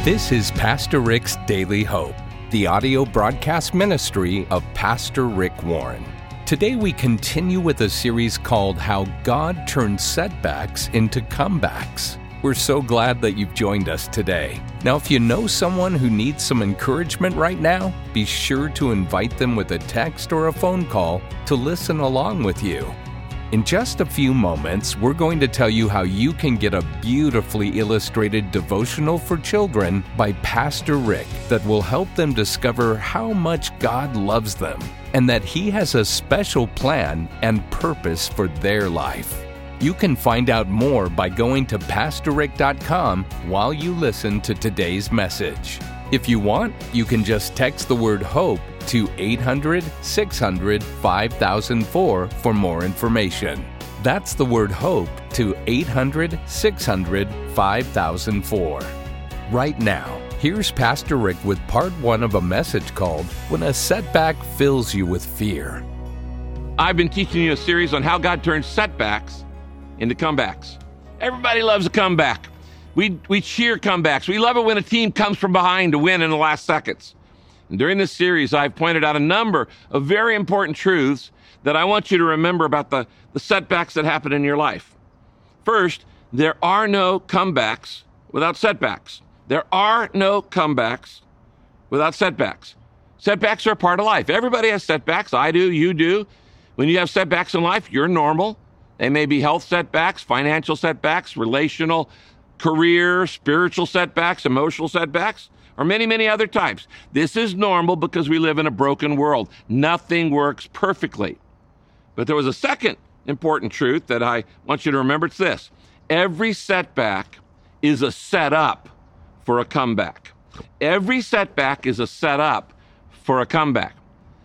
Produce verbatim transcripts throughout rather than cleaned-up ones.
This is Pastor Rick's Daily Hope, the audio broadcast ministry of Pastor Rick Warren. Today we continue with a series called How God Turns Setbacks into Comebacks. We're so glad that you've joined us today. Now, if you know someone who needs some encouragement right now, be sure to invite them with a text or a phone call to listen along with you. In just a few moments, we're going to tell you how you can get a beautifully illustrated devotional for children by Pastor Rick that will help them discover how much God loves them and that He has a special plan and purpose for their life. You can find out more by going to pastor rick dot com while you listen to today's message. If you want, you can just text the word HOPE to eight hundred, six hundred, five thousand four for more information. That's the word HOPE to eight hundred, six hundred, five thousand four. Right now, here's Pastor Rick with part one of a message called When a Setback Fills You with Fear. I've been teaching you a series on how God turns setbacks into comebacks. Everybody loves a comeback. We we cheer comebacks. We love it when a team comes from behind to win in the last seconds. And during this series, I've pointed out a number of very important truths that I want you to remember about the, the setbacks that happen in your life. First, there are no comebacks without setbacks. There are no comebacks without setbacks. Setbacks are a part of life. Everybody has setbacks. I do, you do. When you have setbacks in life, you're normal. They may be health setbacks, financial setbacks, relational, career, spiritual setbacks, emotional setbacks, or many, many other types. This is normal because we live in a broken world. Nothing works perfectly. But there was a second important truth that I want you to remember. It's this. Every setback is a setup for a comeback. Every setback is a setup for a comeback.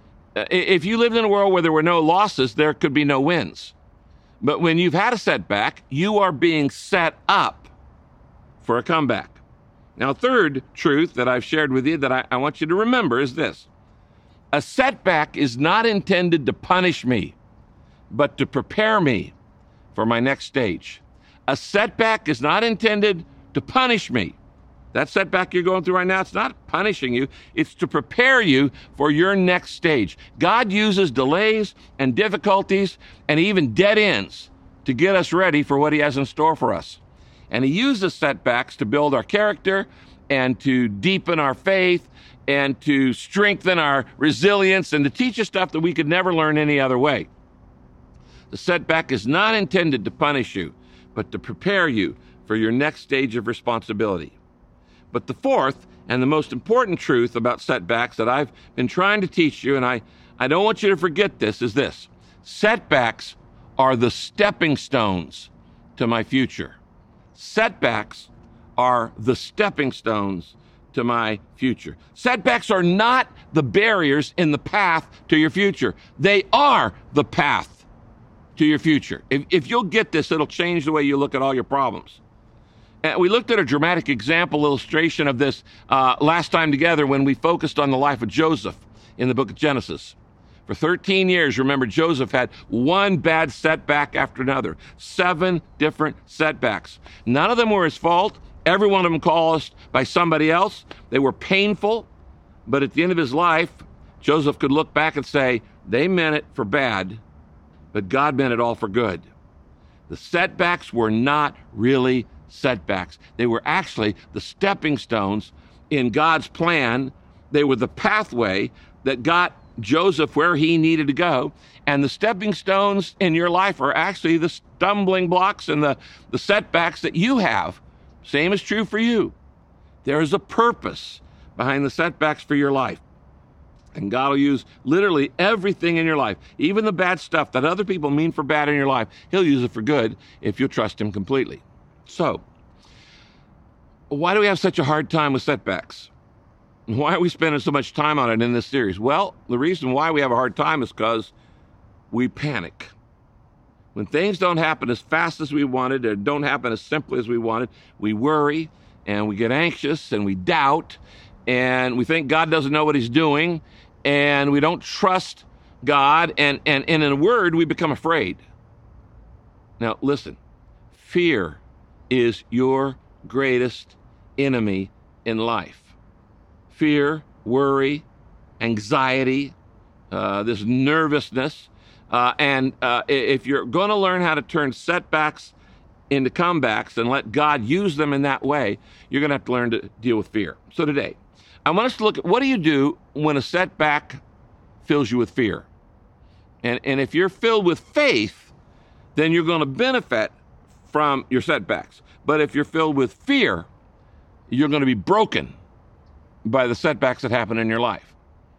If you lived in a world where there were no losses, there could be no wins. But when you've had a setback, you are being set up for a comeback. Now, third truth that I've shared with you that I, I want you to remember is this. A setback is not intended to punish me, but to prepare me for my next stage. A setback is not intended to punish me. That setback you're going through right now, it's not punishing you. It's to prepare you for your next stage. God uses delays and difficulties and even dead ends to get us ready for what He has in store for us. And He uses setbacks to build our character and to deepen our faith and to strengthen our resilience and to teach us stuff that we could never learn any other way. The setback is not intended to punish you, but to prepare you for your next stage of responsibility. But the fourth and the most important truth about setbacks that I've been trying to teach you, and I, I don't want you to forget this, is this. Setbacks are the stepping stones to my future. Setbacks are the stepping stones to my future. Setbacks are not the barriers in the path to your future. They are the path to your future. If, if you'll get this, it'll change the way you look at all your problems. And we looked at a dramatic example illustration of this uh, last time together when we focused on the life of Joseph in the book of Genesis. For thirteen years, remember, Joseph had one bad setback after another, seven different setbacks. None of them were his fault. Every one of them caused by somebody else. They were painful, but at the end of his life, Joseph could look back and say, they meant it for bad, but God meant it all for good. The setbacks were not really setbacks. They were actually the stepping stones in God's plan. They were the pathway that got Joseph where he needed to go. And the stepping stones in your life are actually the stumbling blocks and the, the setbacks that you have. Same is true for you. There is a purpose behind the setbacks for your life. And God will use literally everything in your life, even the bad stuff that other people mean for bad in your life. He'll use it for good if you'll trust Him completely. So, why do we have such a hard time with setbacks? Why are we spending so much time on it in this series? Well, the reason why we have a hard time is because we panic. When things don't happen as fast as we wanted, or don't happen as simply as we wanted, we worry, and we get anxious, and we doubt, and we think God doesn't know what He's doing, and we don't trust God, and, and, and in a word, we become afraid. Now, listen, fear is your greatest enemy in life. Fear, worry, anxiety, uh, this nervousness. Uh, and uh, if you're going to learn how to turn setbacks into comebacks and let God use them in that way, you're going to have to learn to deal with fear. So today, I want us to look at what do you do when a setback fills you with fear? And, and if you're filled with faith, then you're going to benefit from your setbacks. But if you're filled with fear, you're going to be broken by the setbacks that happen in your life.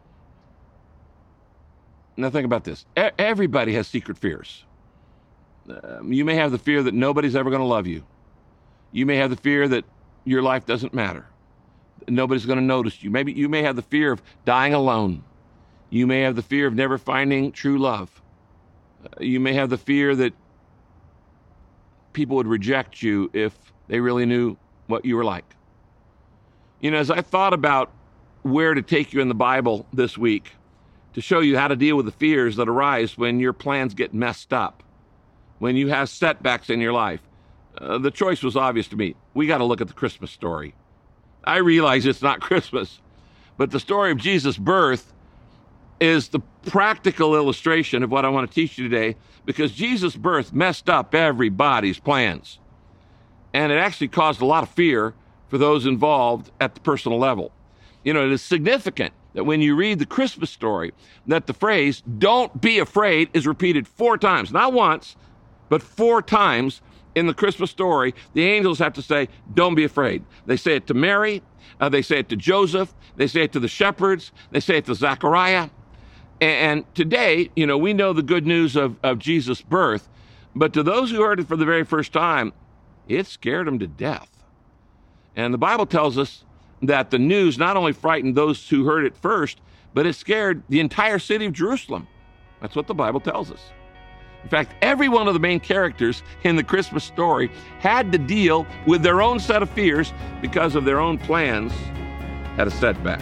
Now think about this. E- everybody has secret fears. Um, you may have the fear that nobody's ever going to love you. You may have the fear that your life doesn't matter. Nobody's going to notice you. Maybe you may have the fear of dying alone. You may have the fear of never finding true love. Uh, you may have the fear that people would reject you if they really knew what you were like. You know, as I thought about where to take you in the Bible this week to show you how to deal with the fears that arise when your plans get messed up, when you have setbacks in your life, uh, the choice was obvious to me. We got to look at the Christmas story. I realize it's not Christmas, but the story of Jesus' birth is the practical illustration of what I want to teach you today, because Jesus' birth messed up everybody's plans. And it actually caused a lot of fear for those involved at the personal level. You know, it is significant that when you read the Christmas story, that the phrase, "don't be afraid," is repeated four times. Not once, but four times in the Christmas story. The angels have to say, "don't be afraid." They say it to Mary, uh, they say it to Joseph, they say it to the shepherds, they say it to Zechariah. And today, you know, we know the good news of, of Jesus' birth, but to those who heard it for the very first time, it scared them to death. And the Bible tells us that the news not only frightened those who heard it first, but it scared the entire city of Jerusalem. That's what the Bible tells us. In fact, every one of the main characters in the Christmas story had to deal with their own set of fears because of their own plans had a setback.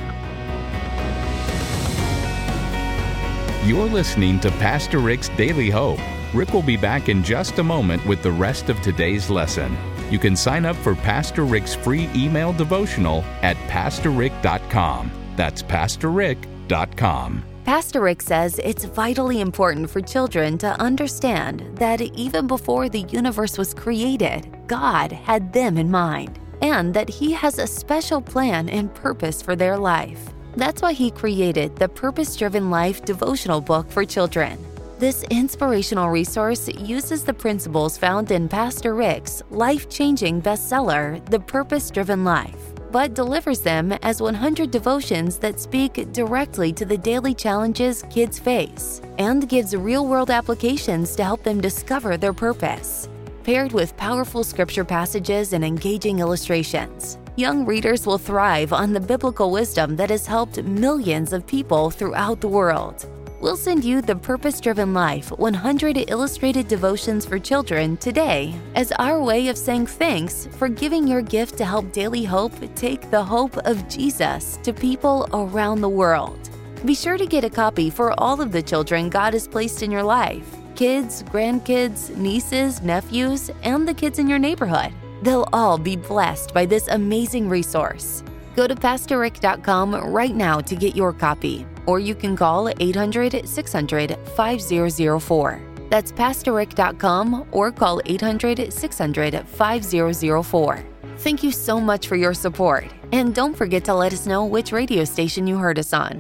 You're listening to Pastor Rick's Daily Hope. Rick will be back in just a moment with the rest of today's lesson. You can sign up for Pastor Rick's free email devotional at pastor rick dot com. That's pastor rick dot com. Pastor Rick says it's vitally important for children to understand that even before the universe was created, God had them in mind, and that He has a special plan and purpose for their life. That's why He created the Purpose-Driven Life devotional book for children. This inspirational resource uses the principles found in Pastor Rick's life-changing bestseller, The Purpose-Driven Life, but delivers them as one hundred devotions that speak directly to the daily challenges kids face and gives real-world applications to help them discover their purpose. Paired with powerful scripture passages and engaging illustrations, young readers will thrive on the biblical wisdom that has helped millions of people throughout the world. We'll send you the Purpose-Driven Life one hundred Illustrated Devotions for Children today as our way of saying thanks for giving your gift to help Daily Hope take the hope of Jesus to people around the world. Be sure to get a copy for all of the children God has placed in your life: kids, grandkids, nieces, nephews, and the kids in your neighborhood. They'll all be blessed by this amazing resource. Go to pastor rick dot com right now to get your copy, or you can call eight hundred, six hundred, five zero zero four. That's pastor rick dot com or call eight hundred, six hundred, five zero zero four. Thank you so much for your support, and don't forget to let us know which radio station you heard us on.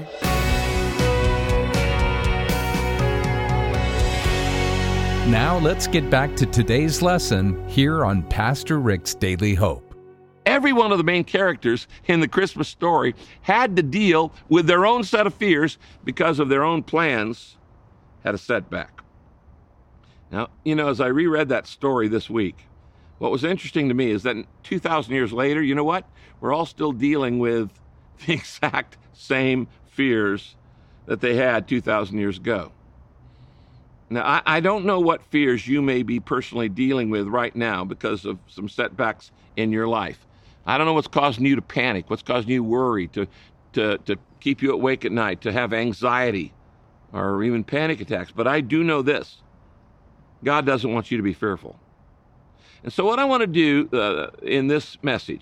Now let's get back to today's lesson here on Pastor Rick's Daily Hope. Every one of the main characters in the Christmas story had to deal with their own set of fears because of their own plans had a setback. Now, you know, as I reread that story this week, what was interesting to me is that two thousand years later, you know what? We're all still dealing with the exact same fears that they had two thousand years ago. Now, I, I don't know what fears you may be personally dealing with right now because of some setbacks in your life. I don't know what's causing you to panic, what's causing you worry, to, to, to keep you awake at night, to have anxiety or even panic attacks. But I do know this: God doesn't want you to be fearful. And so what I want to do uh, in this message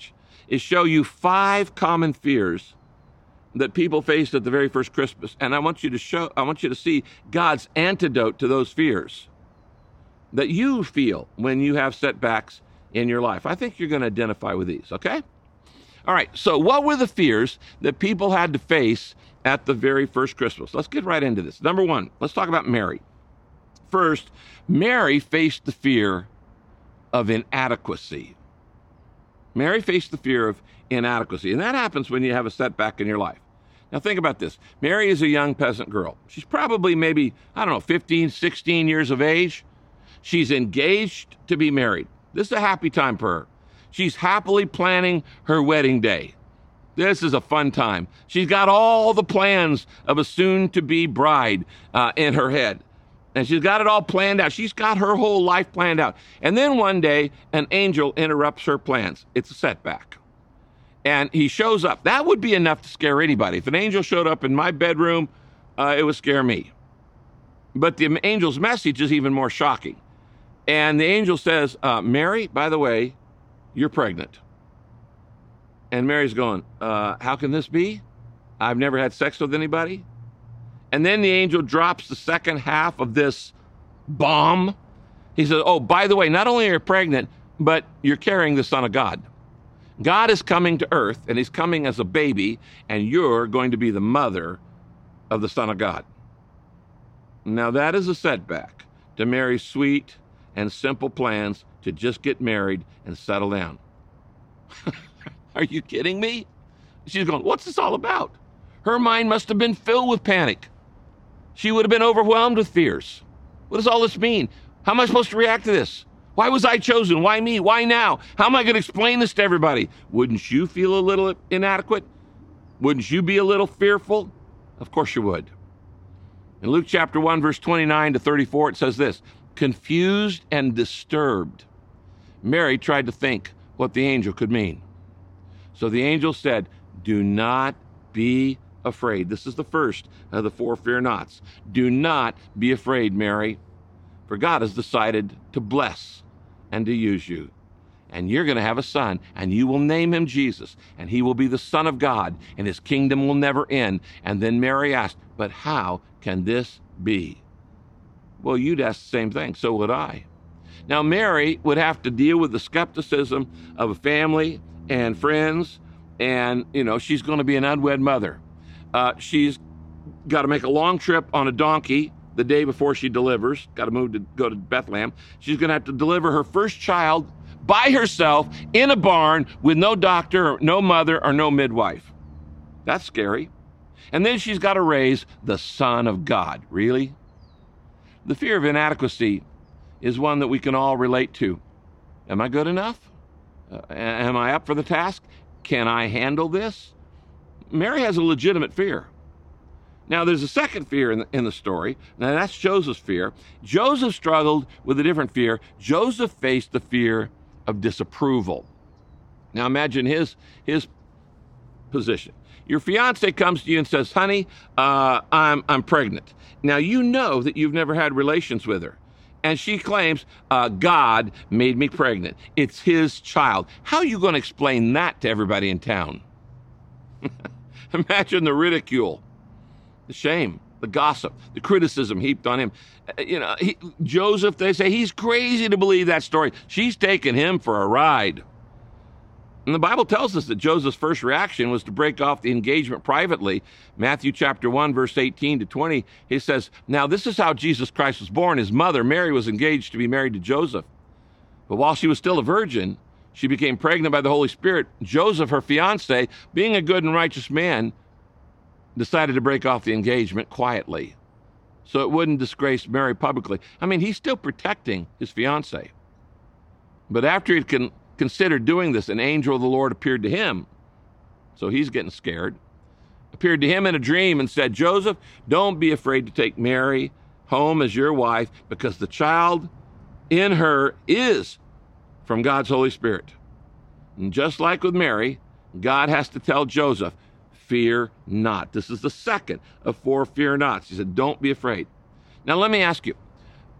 is show you five common fears that people faced at the very first Christmas. And I want you to show, I want you to see God's antidote to those fears that you feel when you have setbacks in your life. I think you're going to identify with these, okay? All right, so what were the fears that people had to face at the very first Christmas? Let's get right into this. Number one, let's talk about Mary. First, Mary faced the fear of inadequacy. Mary faced the fear of inadequacy, and that happens when you have a setback in your life. Now think about this. Mary is a young peasant girl. She's probably maybe, I don't know, fifteen, sixteen years of age. She's engaged to be married. This is a happy time for her. She's happily planning her wedding day. This is a fun time. She's got all the plans of a soon-to-be bride uh, in her head. And she's got it all planned out. She's got her whole life planned out. And then one day, an angel interrupts her plans. It's a setback. And he shows up. That would be enough to scare anybody. If an angel showed up in my bedroom, uh, it would scare me. But the angel's message is even more shocking. And the angel says, uh, Mary, by the way, you're pregnant. And Mary's going, uh, how can this be? I've never had sex with anybody. And then the angel drops the second half of this bomb. He says, oh, by the way, not only are you pregnant, but you're carrying the Son of God. God is coming to earth, and he's coming as a baby, and you're going to be the mother of the Son of God. Now that is a setback to Mary's sweet and simple plans to just get married and settle down. Are you kidding me? She's going, what's this all about? Her mind must have been filled with panic. She would have been overwhelmed with fears. What does all this mean? How am I supposed to react to this? Why was I chosen? Why me? Why now? How am I going to explain this to everybody? Wouldn't you feel a little inadequate? Wouldn't you be a little fearful? Of course you would. In Luke chapter one, verse twenty-nine to thirty-four, it says this, confused and disturbed, Mary tried to think what the angel could mean. So the angel said, do not be afraid. This is the first of the four fear nots. Do not be afraid, Mary, for God has decided to bless and to use you. And you're going to have a son, and you will name him Jesus, and he will be the Son of God, and his kingdom will never end. And then Mary asked, but how can this be? Well, you'd ask the same thing. So would I. Now, Mary would have to deal with the skepticism of a family and friends, and, you know, she's going to be an unwed mother. Uh, she's got to make a long trip on a donkey the day before she delivers, got to move to go to Bethlehem. She's going to have to deliver her first child by herself in a barn with no doctor, or no mother, or no midwife. That's scary. And then she's got to raise the Son of God. Really? The fear of inadequacy is one that we can all relate to. Am I good enough? Uh, am I up for the task? Can I handle this? Mary has a legitimate fear. Now, there's a second fear in the, in the story. Now, that's Joseph's fear. Joseph struggled with a different fear. Joseph faced the fear of disapproval. Now, imagine his, his position. Your fiance comes to you and says, honey, uh, I'm, I'm pregnant. Now, you know that you've never had relations with her. And she claims, uh, God made me pregnant. It's his child. How are you going to explain that to everybody in town? Imagine the ridicule, the shame, the gossip, the criticism heaped on him. Uh, you know, he, Joseph, they say, he's crazy to believe that story. She's taken him for a ride. And the Bible tells us that Joseph's first reaction was to break off the engagement privately. Matthew chapter one, verse eighteen to twenty, he says, now this is how Jesus Christ was born. His mother, Mary, was engaged to be married to Joseph. But while she was still a virgin, she became pregnant by the Holy Spirit. Joseph, her fiance, being a good and righteous man, decided to break off the engagement quietly so it wouldn't disgrace Mary publicly. I mean, he's still protecting his fiance. But after he'd con- considered doing this, an angel of the Lord appeared to him. So he's getting scared. Appeared to him in a dream and said, Joseph, don't be afraid to take Mary home as your wife, because the child in her is from God's Holy Spirit. And just like with Mary, God has to tell Joseph, fear not. This is the second of four fear nots. He said, don't be afraid. Now let me ask you,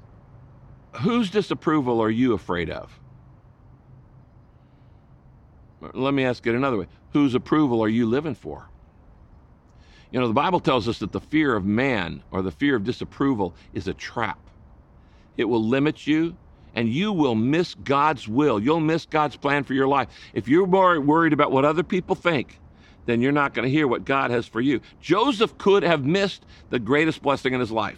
whose disapproval are you afraid of? Let me ask it another way. Whose approval are you living for? You know, the Bible tells us that the fear of man or the fear of disapproval is a trap. It will limit you, and you will miss God's will. You'll miss God's plan for your life. If you're more worried about what other people think, then you're not going to hear what God has for you. Joseph could have missed the greatest blessing in his life.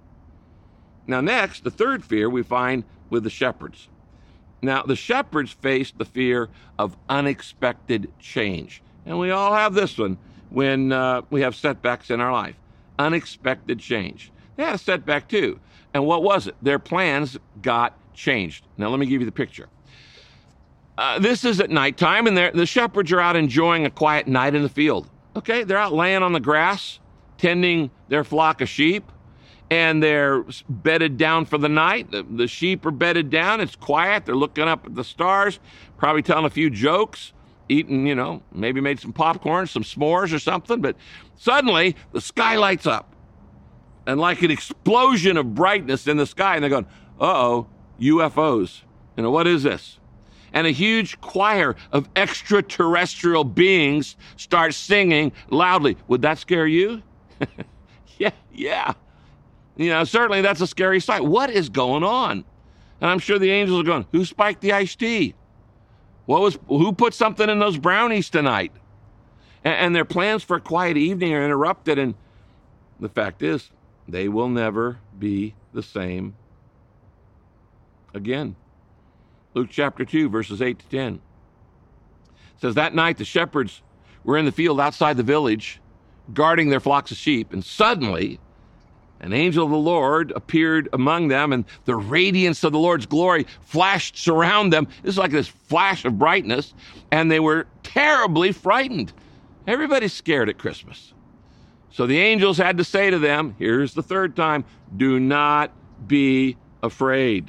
Now next, the third fear we find with the shepherds. Now, the shepherds faced the fear of unexpected change. And we all have this one when uh, we have setbacks in our life. Unexpected change. They had a setback too. And what was it? Their plans got changed. Now, let me give you the picture. Uh, this is at nighttime, and the shepherds are out enjoying a quiet night in the field. Okay, they're out laying on the grass, tending their flock of sheep, and they're bedded down for the night. The, the sheep are bedded down. It's quiet. They're looking up at the stars, probably telling a few jokes, eating, you know, maybe made some popcorn, some s'mores or something. But suddenly, the sky lights up, and like an explosion of brightness in the sky, and they're going, uh-oh, U F Os. You know, what is this? And a huge choir of extraterrestrial beings start singing loudly. Would that scare you? yeah, yeah. You know, certainly that's a scary sight. What is going on? And I'm sure the angels are going, who spiked the iced tea? What was, who put something in those brownies tonight? And, and their plans for a quiet evening are interrupted. And the fact is, they will never be the same again. Luke chapter two, verses eight to ten. It says, that night the shepherds were in the field outside the village, guarding their flocks of sheep. And suddenly, an angel of the Lord appeared among them, and the radiance of the Lord's glory flashed around them. This is like this flash of brightness, and they were terribly frightened. Everybody's scared at Christmas. So the angels had to say to them, here's the third time, do not be afraid.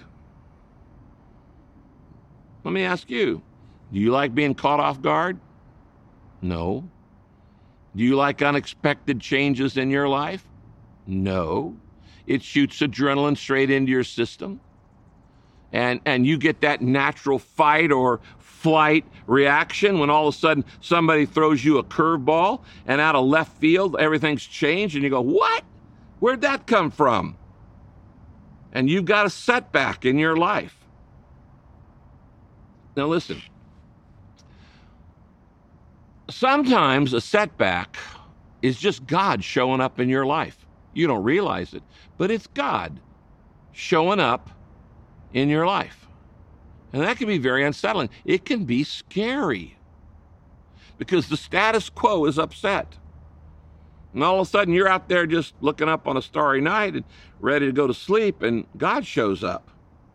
Let me ask you, do you like being caught off guard? No. Do you like unexpected changes in your life? No. It shoots adrenaline straight into your system. And, and you get that natural fight or flight reaction when all of a sudden somebody throws you a curveball and out of left field, everything's changed and you go, what? Where'd that come from? And you've got a setback in your life. Now listen, sometimes a setback is just God showing up in your life. You don't realize it, but it's God showing up in your life. And that can be very unsettling. It can be scary because the status quo is upset. And all of a sudden you're out there just looking up on a starry night and ready to go to sleep, and God shows up.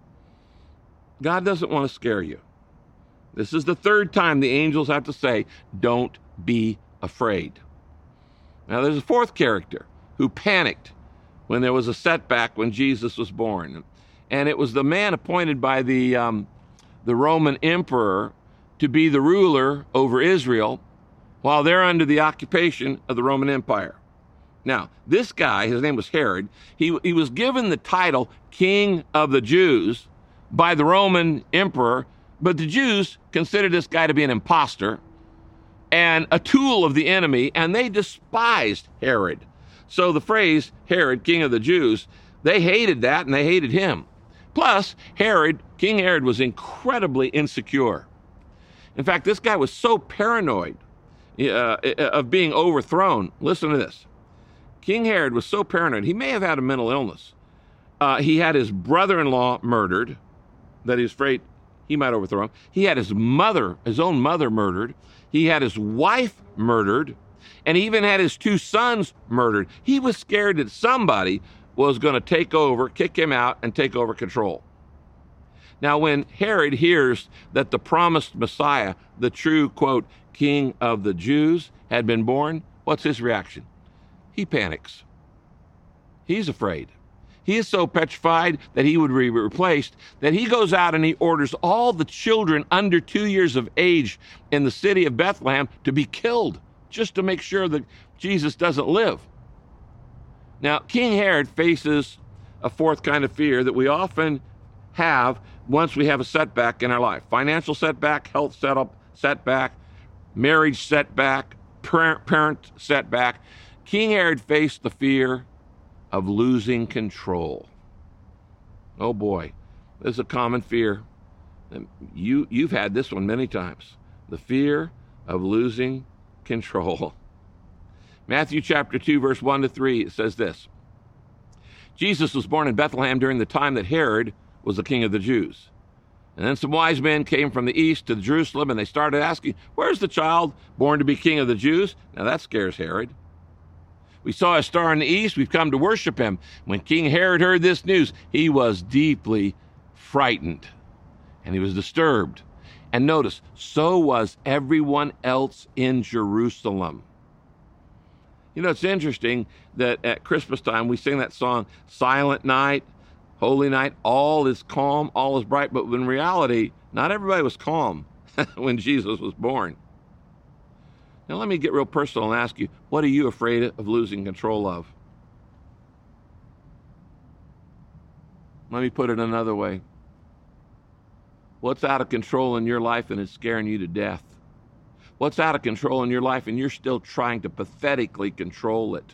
God doesn't want to scare you. This is the third time the angels have to say, don't be afraid. Now there's a fourth character who panicked when there was a setback when Jesus was born. And it was the man appointed by the, um, the Roman emperor to be the ruler over Israel while they're under the occupation of the Roman Empire. Now, this guy, his name was Herod, he, he was given the title King of the Jews by the Roman emperor, but the Jews considered this guy to be an imposter and a tool of the enemy, and they despised Herod. So the phrase, Herod, King of the Jews, they hated that and they hated him. Plus, Herod, King Herod, was incredibly insecure. In fact, this guy was so paranoid uh, of being overthrown. Listen to this. King Herod was so paranoid, he may have had a mental illness. Uh, he had his brother-in-law murdered, that he was afraid he might overthrow him. He had his mother, his own mother murdered. He had his wife murdered. And he even had his two sons murdered. He was scared that somebody was going to take over, kick him out, and take over control. Now, when Herod hears that the promised Messiah, the true, quote, King of the Jews, had been born, what's his reaction? He panics. He's afraid. He is so petrified that he would be replaced that he goes out and he orders all the children under two years of age in the city of Bethlehem to be killed just to make sure that Jesus doesn't live. Now, King Herod faces a fourth kind of fear that we often have once we have a setback in our life. Financial setback, health setup, setback, marriage setback, parent, parent setback. King Herod faced the fear of losing control. Oh boy, this is a common fear. You, you've had this one many times. The fear of losing control. Matthew chapter two, verse one to three, it says this. Jesus was born in Bethlehem during the time that Herod was the king of the Jews. And then some wise men came from the east to Jerusalem, and they started asking, where's the child born to be king of the Jews? Now that scares Herod. We saw a star in the east. We've come to worship him. When King Herod heard this news, he was deeply frightened, and he was disturbed. And notice, so was everyone else in Jerusalem. You know, it's interesting that at Christmas time, we sing that song, Silent Night, Holy Night, all is calm, all is bright. But in reality, not everybody was calm when Jesus was born. Now, let me get real personal and ask you, what are you afraid of losing control of? Let me put it another way. What's out of control in your life and is scaring you to death? What's out of control in your life and you're still trying to pathetically control it?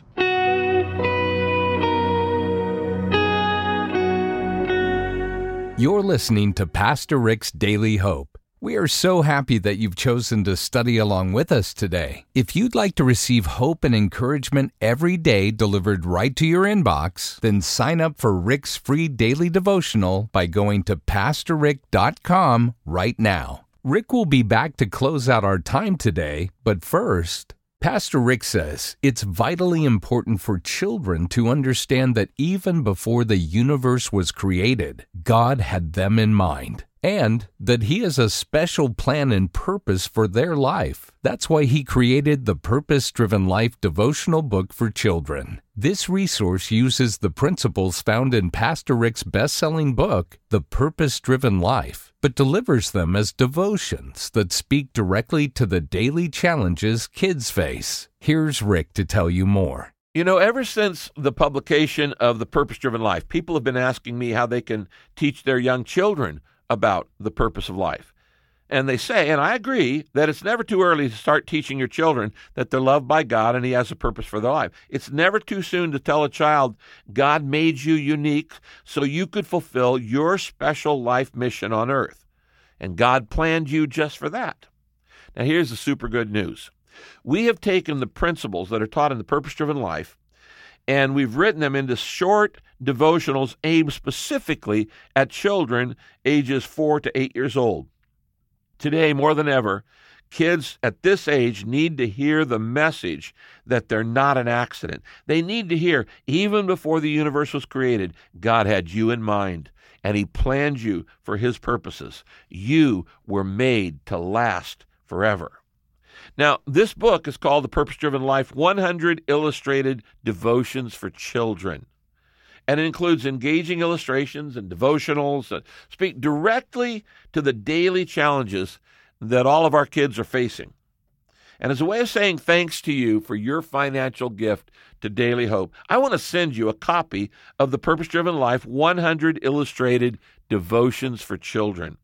You're listening to Pastor Rick's Daily Hope. We are so happy that you've chosen to study along with us today. If you'd like to receive hope and encouragement every day delivered right to your inbox, then sign up for Rick's free daily devotional by going to pastor rick dot com right now. Rick will be back to close out our time today, but first, Pastor Rick says it's vitally important for children to understand that even before the universe was created, God had them in mind, and that He has a special plan and purpose for their life. That's why He created the Purpose-Driven Life devotional book for children. This resource uses the principles found in Pastor Rick's best-selling book, The Purpose-Driven Life, but delivers them as devotions that speak directly to the daily challenges kids face. Here's Rick to tell you more. You know, ever since the publication of The Purpose-Driven Life, people have been asking me how they can teach their young children about the purpose of life. And they say, and I agree, that it's never too early to start teaching your children that they're loved by God and He has a purpose for their life. It's never too soon to tell a child, God made you unique so you could fulfill your special life mission on earth. And God planned you just for that. Now here's the super good news. We have taken the principles that are taught in the Purpose-Driven Life, and we've written them into short devotionals aimed specifically at children ages four to eight years old. Today, more than ever, kids at this age need to hear the message that they're not an accident. They need to hear, even before the universe was created, God had you in mind, and He planned you for His purposes. You were made to last forever. Now, this book is called The Purpose-Driven Life, one hundred Illustrated Devotions for Children. And it includes engaging illustrations and devotionals that speak directly to the daily challenges that all of our kids are facing. And as a way of saying thanks to you for your financial gift to Daily Hope, I want to send you a copy of the Purpose-Driven Life one hundred Illustrated Devotions for Children.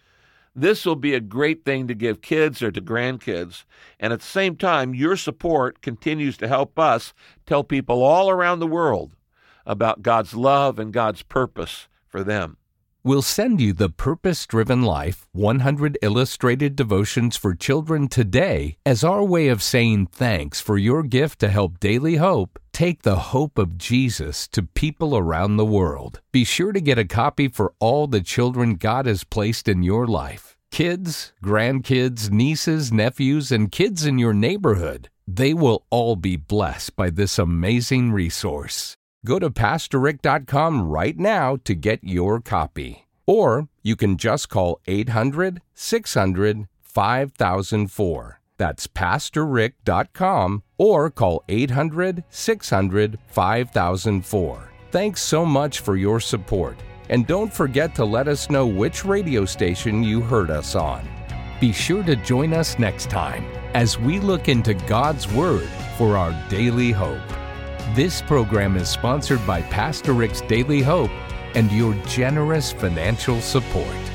This will be a great thing to give kids or to grandkids, and at the same time, your support continues to help us tell people all around the world about God's love and God's purpose for them. We'll send you the Purpose-Driven Life one hundred Illustrated Devotions for Children today as our way of saying thanks for your gift to help Daily Hope take the hope of Jesus to people around the world. Be sure to get a copy for all the children God has placed in your life. Kids, grandkids, nieces, nephews, and kids in your neighborhood. They will all be blessed by this amazing resource. Go to pastor rick dot com right now to get your copy. Or you can just call eight hundred, six hundred, five thousand four. That's pastor rick dot com or call eight hundred, six hundred, five thousand four. Thanks so much for your support. And don't forget to let us know which radio station you heard us on. Be sure to join us next time as we look into God's Word for our daily hope. This program is sponsored by Pastor Rick's Daily Hope and your generous financial support.